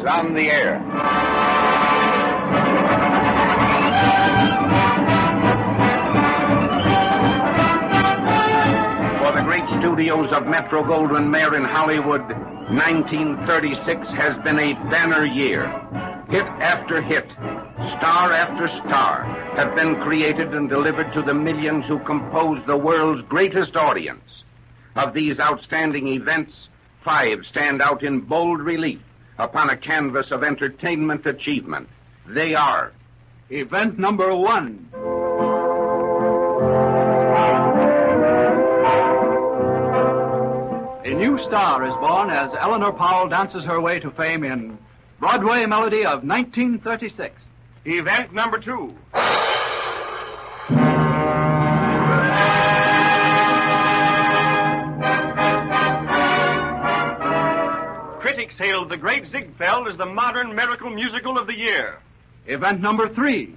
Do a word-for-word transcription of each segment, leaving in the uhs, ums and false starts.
is on the air. For the great studios of Metro-Goldwyn-Mayer in Hollywood, nineteen thirty-six has been a banner year. Hit after hit, star after star, have been created and delivered to the millions who compose the world's greatest audience. Of these outstanding events, five stand out in bold relief upon a canvas of entertainment achievement. They are: Event number one. A new star is born as Eleanor Powell dances her way to fame in Broadway Melody of nineteen thirty-six. Event number two. Critics hailed The Great Ziegfeld as the modern miracle musical of the year. Event number three.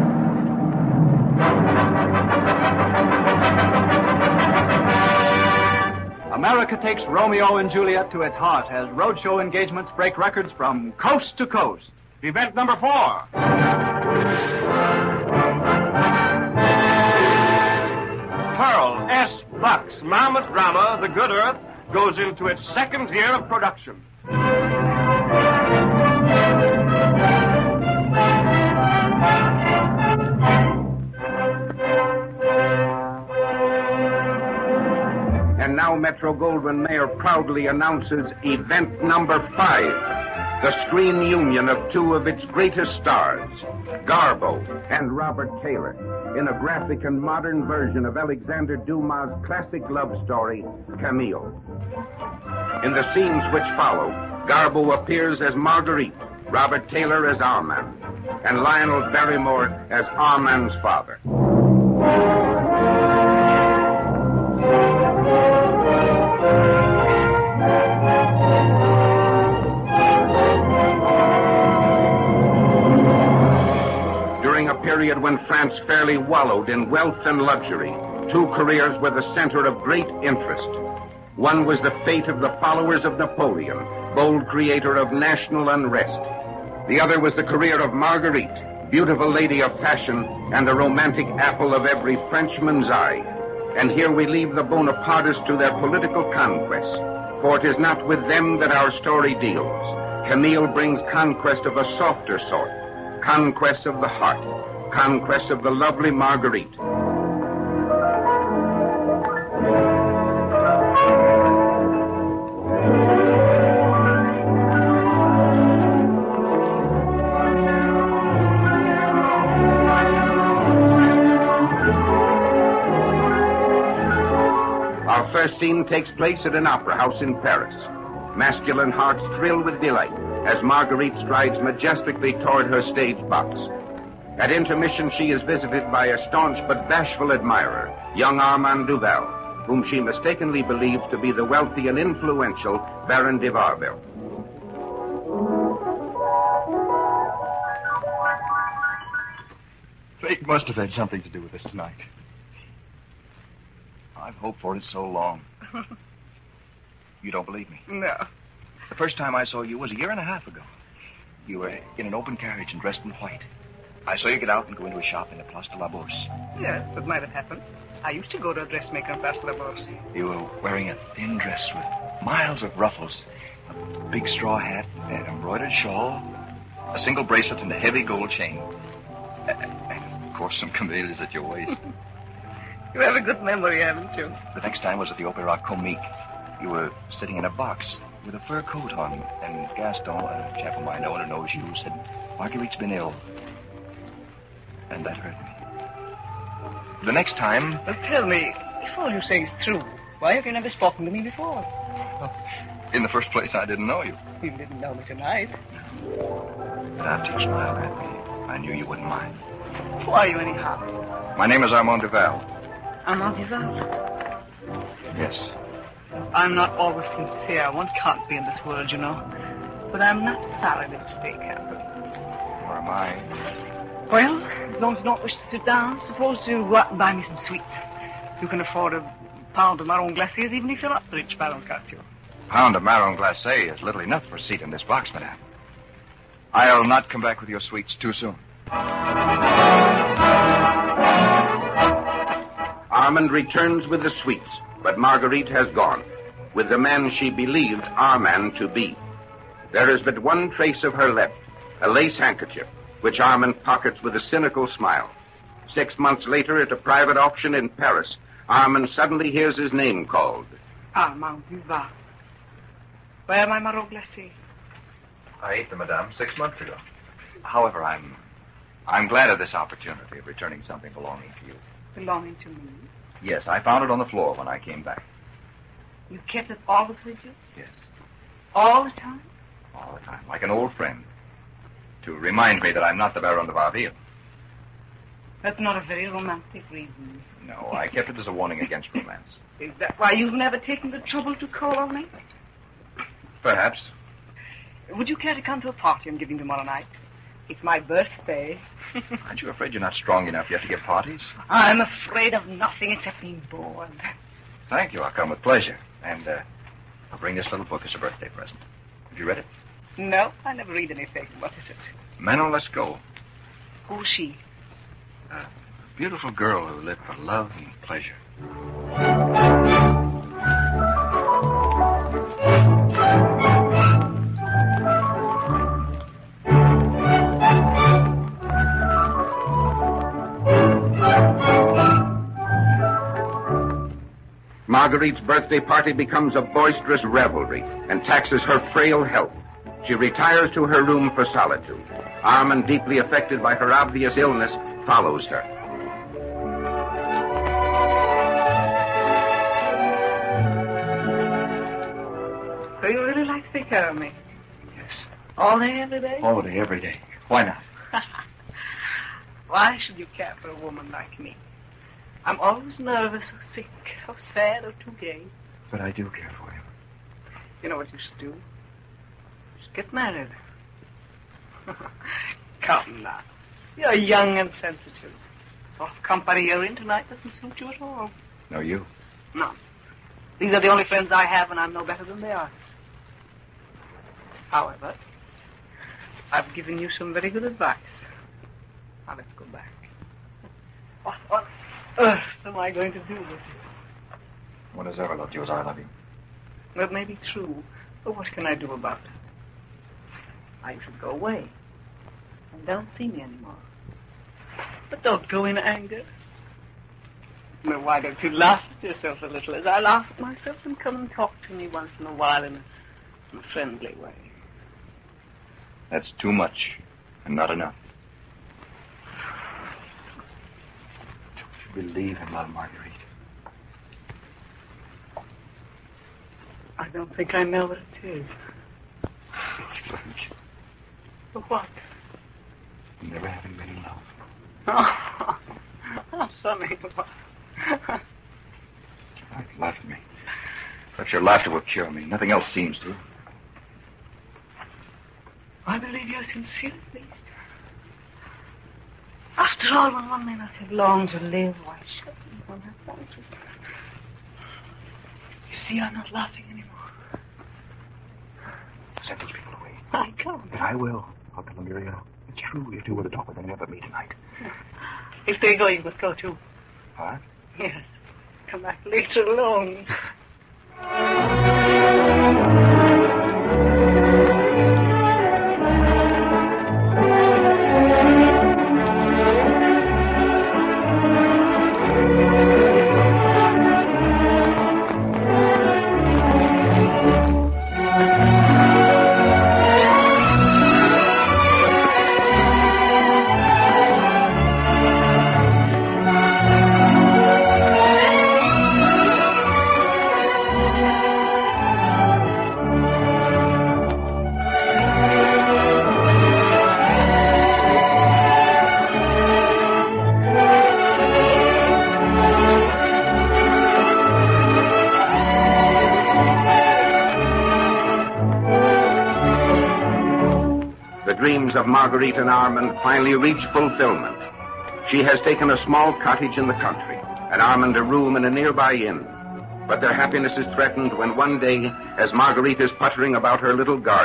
America takes Romeo and Juliet to its heart as roadshow engagements break records from coast to coast. Event number four. Pearl S. Buck's mammoth drama, The Good Earth, goes into its second year of production. And now Metro-Goldwyn-Mayer proudly announces event number five, the screen union of two of its greatest stars, Garbo and Robert Taylor, in a graphic and modern version of Alexander Dumas' classic love story, Camille. In the scenes which follow, Garbo appears as Marguerite, Robert Taylor as Armand, and Lionel Barrymore as Armand's father. During a period when France fairly wallowed in wealth and luxury, two careers were the center of great interest. One was the fate of the followers of Napoleon, bold creator of national unrest. The other was the career of Marguerite, beautiful lady of fashion and the romantic apple of every Frenchman's eye. And here we leave the Bonapartists to their political conquests, for it is not with them that our story deals. Camille brings conquest of a softer sort, conquest of the heart, conquest of the lovely Marguerite. Our first scene takes place at an opera house in Paris. Masculine hearts thrill with delight as Marguerite strides majestically toward her stage box. At intermission, she is visited by a staunch but bashful admirer, young Armand Duval, whom she mistakenly believes to be the wealthy and influential Baron de Warville. Fate must have had something to do with this tonight. I've hoped for it so long. You don't believe me? No. The first time I saw you was a year and a half ago. You were in an open carriage and dressed in white. I saw you get out and go into a shop in the Place de la Bourse. Yes, that might have happened. I used to go to a dressmaker in Place de la Bourse. You were wearing a thin dress with miles of ruffles, a big straw hat, an embroidered shawl, a single bracelet, and a heavy gold chain. And, of course, some camellias at your waist. You have a good memory, haven't you? The next time was at the Opéra Comique. You were sitting in a box with a fur coat on, and Gaston, a chap of mine I want to knows you, said, Marguerite's been ill. And that hurt me. The next time... But tell me, if all you say is true, why have you never spoken to me before? In the first place, I didn't know you. You didn't know me tonight. But after you smiled at me, I knew you wouldn't mind. Who are you, anyhow? My name is Armand Duval. Armand Duval? Yes. I'm not always sincere. One can't be in this world, you know. But I'm not sorry the mistake happened. Nor am I. Well, as long as you don't wish to sit down, suppose you go out and buy me some sweets. You can afford a pound of marron glacés even if you're not the rich Baron Cartier. Pound of marron glacé is little enough for a seat in this box, madame. I'll not come back with your sweets too soon. Armand returns with the sweets, but Marguerite has gone, with the man she believed Armand to be. There is but one trace of her left, a lace handkerchief, which Armand pockets with a cynical smile. Six months later, at a private auction in Paris, Armand suddenly hears his name called. Armand Duval. Where are my marrow glacé? I ate them, madame, six months ago. However, I'm... I'm glad of this opportunity of returning something belonging to you. Belonging to me? Yes, I found it on the floor when I came back. You kept it always with you? Yes. All the time? All the time, like an old friend. To remind me that I'm not the Baron de Varville. That's not a very romantic reason. No, I kept it as a warning against romance. Is that why you've never taken the trouble to call on me? Perhaps. Would you care to come to a party I'm giving tomorrow night? It's my birthday. Aren't you afraid you're not strong enough yet to give parties? I'm afraid of nothing except being bored. Thank you. I'll come with pleasure. And uh, I'll bring this little book as a birthday present. Have you read it? No, I never read anything. What is it? Manon Lescaut. Who's she? A beautiful girl who lived for love and pleasure. Marguerite's birthday party becomes a boisterous revelry and taxes her frail health. She retires to her room for solitude. Armand, deeply affected by her obvious illness, follows her. So you really like to take care of me? Yes. All day, every day? All day, every day. Why not? Why should you care for a woman like me? I'm always nervous or sick or sad or too gay. But I do care for you. You know what you should do? You should get married. Come now. You're young and sensitive. The sort of company you're in tonight doesn't suit you at all. No, you? No. These are the only friends I have, and I'm no better than they are. However, I've given you some very good advice. Now let's go back. What on earth am I going to do with you? One has ever loved you as I love you. That may be true, but what can I do about it? I should go away and don't see me anymore. But don't go in anger. Now, why don't you laugh at yourself a little as I laugh at myself and come and talk to me once in a while in a, in a friendly way? That's too much and not enough. Don't you believe in love, Marguerite? I don't think I know what it is. Strange. But what? Never having been in love. Oh, oh Sonny, what? Don't laugh at me. Perhaps your laughter will cure me. Nothing else seems to. I believe you're sincere, at least. After all, when one may not have long to live, why shouldn't one have long to live? You see, I'm not laughing anymore. Send these people away. I can't. But I will. I'll tell them you're ill. It's true you two were to talk with anyone but me tonight. If they go, you must go too. What? Yes. Come back later alone. Of Marguerite and Armand finally reach fulfillment. She has taken a small cottage in the country, and Armand a room in a nearby inn. But their happiness is threatened when one day, as Marguerite is puttering about her little garden,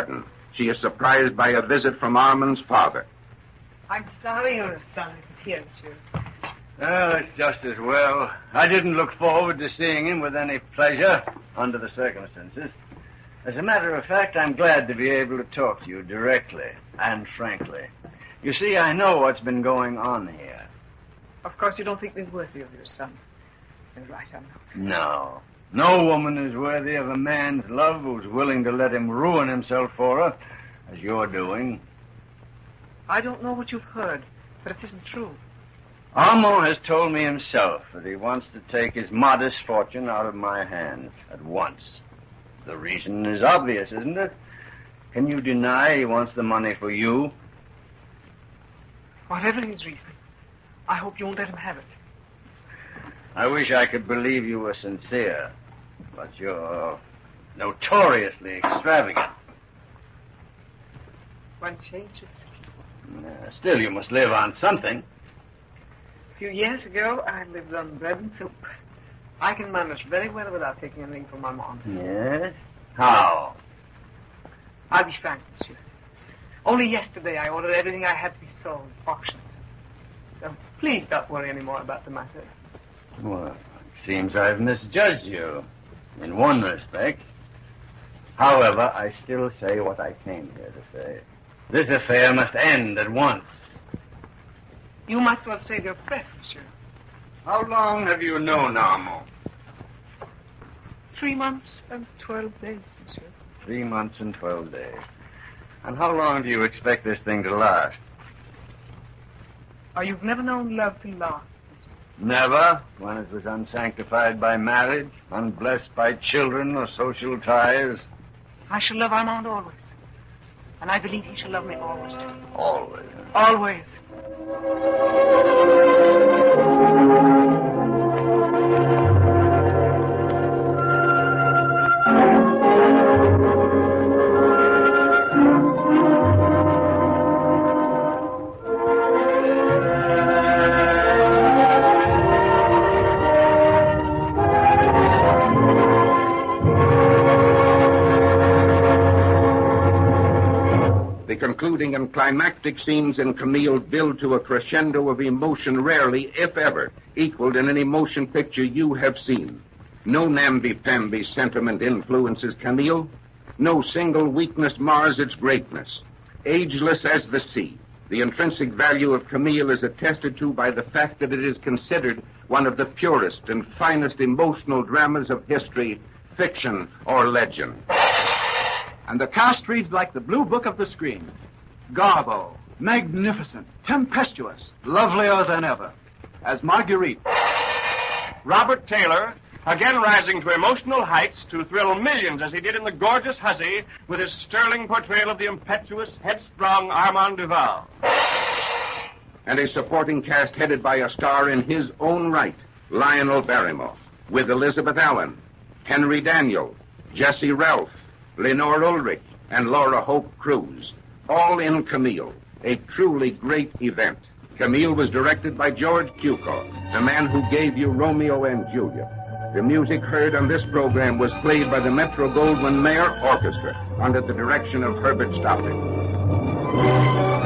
she is surprised by a visit from Armand's father. I'm sorry your son isn't here, monsieur. Well, it's just as well. I didn't look forward to seeing him with any pleasure under the circumstances. As a matter of fact, I'm glad to be able to talk to you directly and frankly. You see, I know what's been going on here. Of course, you don't think me worthy of your son. You're right, I'm not. No. No woman is worthy of a man's love who's willing to let him ruin himself for her, as you're doing. I don't know what you've heard, but it isn't true. Armand has told me himself that he wants to take his modest fortune out of my hands at once. The reason is obvious, isn't it? Can you deny he wants the money for you? Whatever his reason, I hope you won't let him have it. I wish I could believe you were sincere, but you're notoriously extravagant. One changes. Uh, still, you must live on something. A few years ago, I lived on bread and soup. I can manage very well without taking anything from my mom. Yes? How? I'll be frank, monsieur. Only yesterday I ordered everything I had to be sold, auctioned. So please don't worry any more about the matter. Well, it seems I've misjudged you in one respect. However, I still say what I came here to say. This affair must end at once. You might as well save your breath, monsieur. How long have you known Armand? Three months and twelve days, monsieur. Three months and twelve days. And how long do you expect this thing to last? Oh, you've never known love to last. Never, when it was unsanctified by marriage, unblessed by children or social ties. I shall love Armand always. And I believe he shall love me always, too. Always. Always. Concluding and climactic scenes in Camille build to a crescendo of emotion rarely, if ever, equaled in any motion picture you have seen. No namby-pamby sentiment influences Camille. No single weakness mars its greatness. Ageless as the sea, the intrinsic value of Camille is attested to by the fact that it is considered one of the purest and finest emotional dramas of history, fiction, or legend. And the cast reads like the blue book of the screen. Garbo, magnificent, tempestuous, lovelier than ever, as Marguerite. Robert Taylor, again rising to emotional heights to thrill millions as he did in The Gorgeous Hussy with his sterling portrayal of the impetuous, headstrong Armand Duval. And a supporting cast headed by a star in his own right, Lionel Barrymore, with Elizabeth Allen, Henry Daniell, Jesse Ralph, Lenore Ulrich, and Laura Hope Cruz, all in Camille, a truly great event. Camille was directed by George Cukor, the man who gave you Romeo and Juliet. The music heard on this program was played by the Metro-Goldwyn-Mayer Orchestra under the direction of Herbert Stoppard.